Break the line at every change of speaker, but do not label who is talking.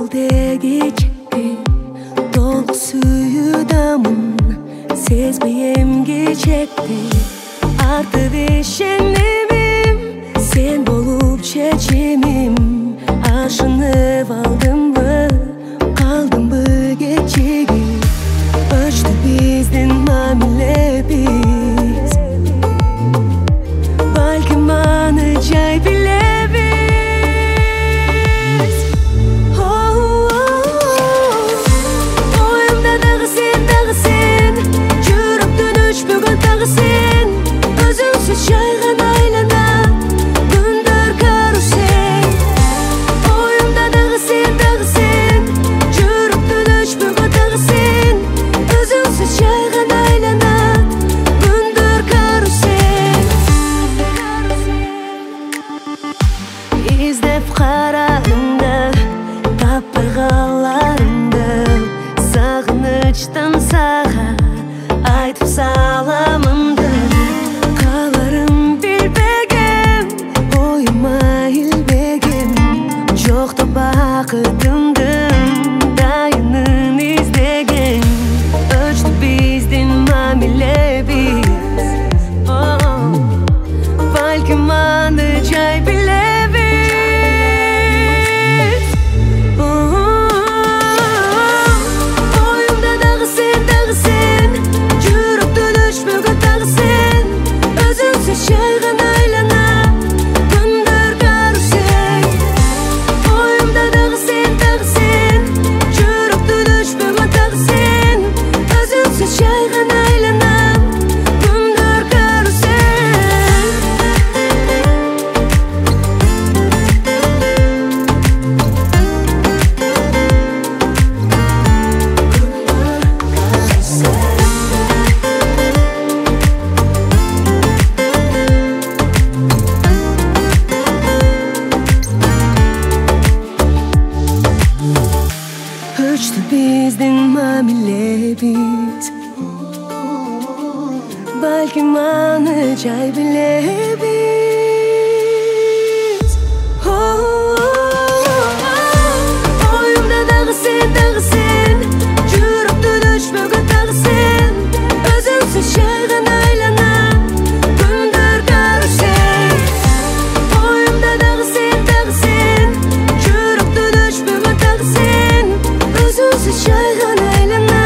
ko'ngildagi chekki to'liq suyudaman, sezmayemga chekdi artık işenimim, sen bolup çeçimim. Aşınıp aldım mı, kaldım mı geçigi, öçtü bizden mamile biz. Balkim anıcay bile biz. Oyumda dağı sen, жүрөктөн өчпөгөн тагы sen. Özüңсүз жайган айлана, күндөр карусел. Oyumda dağı sen, жүрөктөн өчпөгөн тагы sen. Özüңsүz жайган айлана, күндөр карусел. İzdеп карадымда, таппай каларымды, сагынычтан сага айтып саламымды. Каларым билбегем, оюма илбегем, жокто бакытымдын дайынын издеген. Өчтү биздин мамилебиз, балким аны жай билебиз. Oyumda dağı sen, жүрөктөн өчпөгөн тагы sen. Өзүңсүз жайган айлана, күндөр карусел. Oyumda dağı sen, жүрөктөн өчпөгөн тагы sen. Өзүңсүз жайган айлана, күндөр карусел. Öçtü bizden mamilebis, balkim anıcay bilebiz. Oyumda dağı sen, жүрөктөн өчпөгөн тагы sen. Özüңsүz жайган айлана, күндөр карусел. Oyumda dağı sen, жүрөктөн өчпөгөн тагы sen. Özüңsүz жайган айлана,